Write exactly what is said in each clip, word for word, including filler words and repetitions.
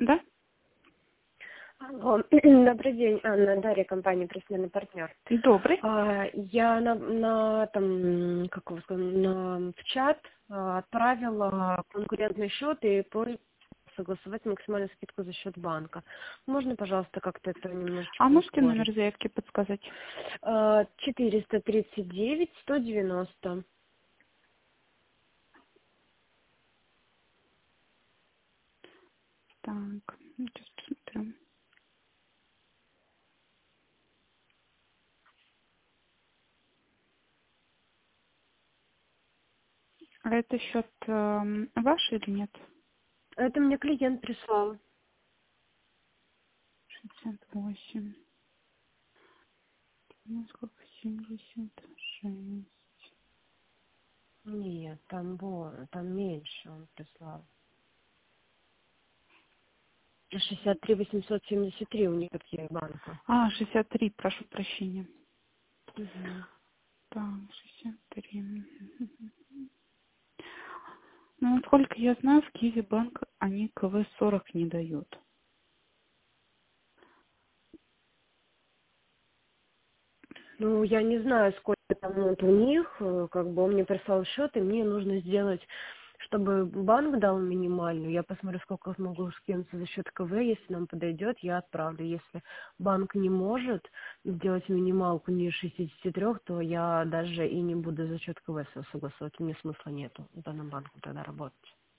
Да? Алло. Добрый день, Анна, Дарья, компания «Профессиональный партнер». Добрый. А, Я на, на, там, как его сказать, на, в чат а, отправила конкурентный счет и просьбу согласовать максимальную скидку за счет банка. Можно, пожалуйста, как-то это А немножечко можете номер ускорить? заявки подсказать? А, четыреста тридцать девять сто девяносто. Так, сейчас посмотрю. А это счет эм, ваш или нет? Это мне клиент прислал. шестьдесят восемь. Ну, сколько? семьдесят шесть. Нет, там, было, там меньше он прислал. шестьдесят три восемьсот семьдесят три у них такие банка. А, шестьдесят три, прошу прощения. Угу. Так, шестьдесят три. Мгм. Ну, насколько я знаю, в Киеве банк они ка вэ сорок не дают. Ну, я не знаю, сколько там вот у них, э, как бы он мне прислал счет, и мне нужно сделать, чтобы банк дал минимальную. Я посмотрю, сколько смогу скинуться за счет ка вэ, если нам подойдет, я отправлю. Если банк не может сделать минималку ниже шестидесяти трёх, то я даже и не буду за счет ка вэ согласовать, мне смысла нету в данном банку тогда работать.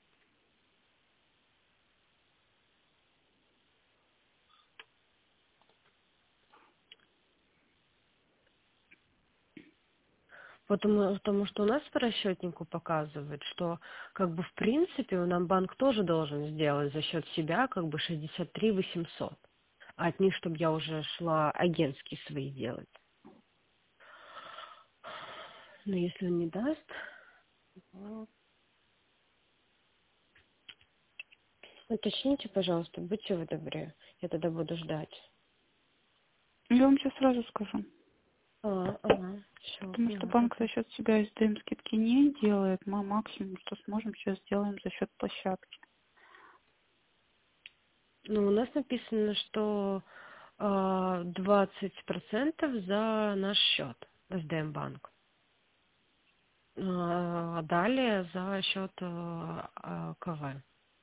Потому, потому что у нас по расчетнику показывает, что как бы в принципе нам банк тоже должен сделать за счет себя как бы шестьдесят три восемьсот. А от них, чтобы я уже шла агентские свои делать. Но если он не даст, ну, уточните, пожалуйста, будьте вы добры. Я тогда буду ждать. Я вам сейчас сразу скажу. А, ага, все, Потому что поняла банк тогда. за счет себя эс дэ эм скидки не делает. Мы максимум, что сможем, сейчас сделаем за счет площадки. Ну, у нас написано, что а, двадцать процентов за наш счет эс дэ эм банк. А далее за счет э, э, ка вэ.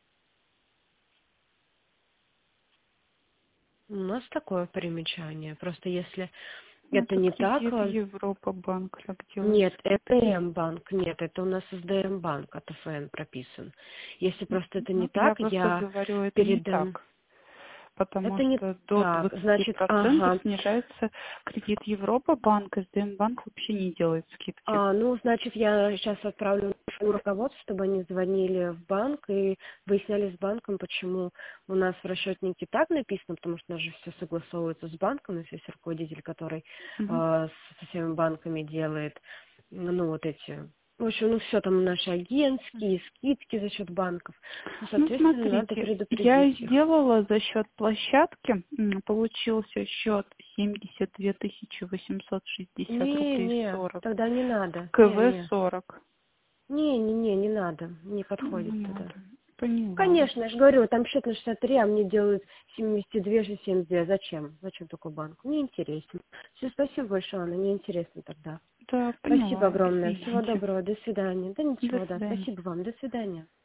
У нас такое примечание. Просто если Ну, это это не так, кредит э, Европа банк так делает нет, это скидки. М-банк, нет, это у нас эс дэ эм банк от эф эн прописан. Если просто это не Ну, я так, просто я говорю, это не передам. так. Потому Это не что до так, двадцати значит, процентов ага. снижается кредит Европа банк, эс дэ эм банк вообще не делает скидки. А, ну, значит, я сейчас отправлю нашему руководству, чтобы они звонили в банк и выясняли с банком, почему у нас в расчетнике так написано, потому что у нас же все согласовывается с банком, у нас есть руководитель, который Мгм. а, с- со всеми банками делает, ну, вот эти, в общем, ну, все там наши агентские, скидки за счет банков. Ну, Ну, соответственно, надо смотрите, я предупредить их. сделала за счет площадки, м, получился счет семьдесят две тысячи восемьсот шестьдесят Не, рублей не, сорок, тогда не надо, ка не, вэ не. сорок. Не, не, не, не надо, не Ну, подходит не туда. надо. Поняла вас. Конечно, я же говорю, там счет на шестьдесят три, а мне делают семьдесят два, семьдесят два. Зачем? Зачем такой банк? Мне интересно. Все, спасибо большое, Анна, мне интересно тогда. Да, Спасибо поняла. огромное. Всего Извините. доброго. До свидания. Да До ничего, да. свидания. Спасибо вам. До свидания.